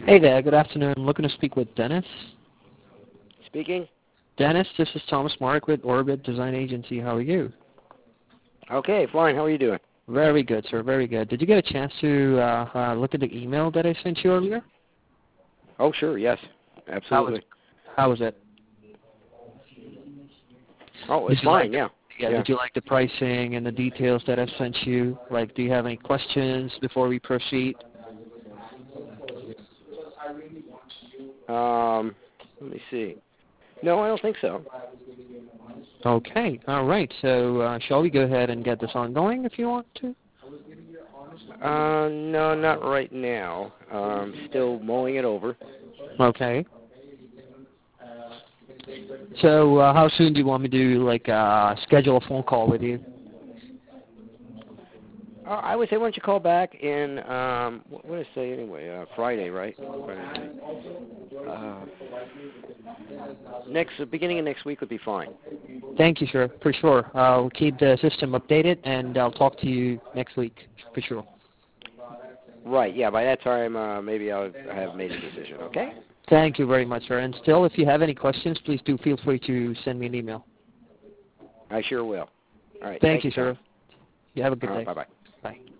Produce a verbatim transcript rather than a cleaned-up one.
Hey there, good afternoon. I'm looking to speak with Dennis. Speaking. Dennis, this is Thomas Mark with Orbit Design Agency. How are you? Okay, fine. How are you doing? Very good, sir. Very good. Did you get a chance to uh, uh, look at the email that I sent you earlier? Oh, sure. Yes, absolutely. How was, how was it? Oh, Did it's you fine. like the, Yeah. yeah, Yeah. Did you like the pricing and the details that I sent you? Like, do you have any questions before we proceed? Um, let me see. No, I don't think so. Okay. All right. So, uh, shall we go ahead and get this ongoing if you want to? Uh, no, not right now. Um, still mulling it over. Okay. So, uh, how soon do you want me to like uh, schedule a phone call with you? Uh, I would say why don't you call back in, um, what, what did I say anyway? Uh, Friday, right? Friday. Uh, next, the beginning of next week would be fine. Thank you, sir. For sure. I'll keep the system updated, and I'll talk to you next week, for sure. Right. Yeah. By that time, uh, maybe I'll have made a decision. Okay. Thank you very much, sir. And still, if you have any questions, please do feel free to send me an email. I sure will. All right. Thank Thank you, you, sir. Tom. You have a good Uh, day. bye-bye. Bye.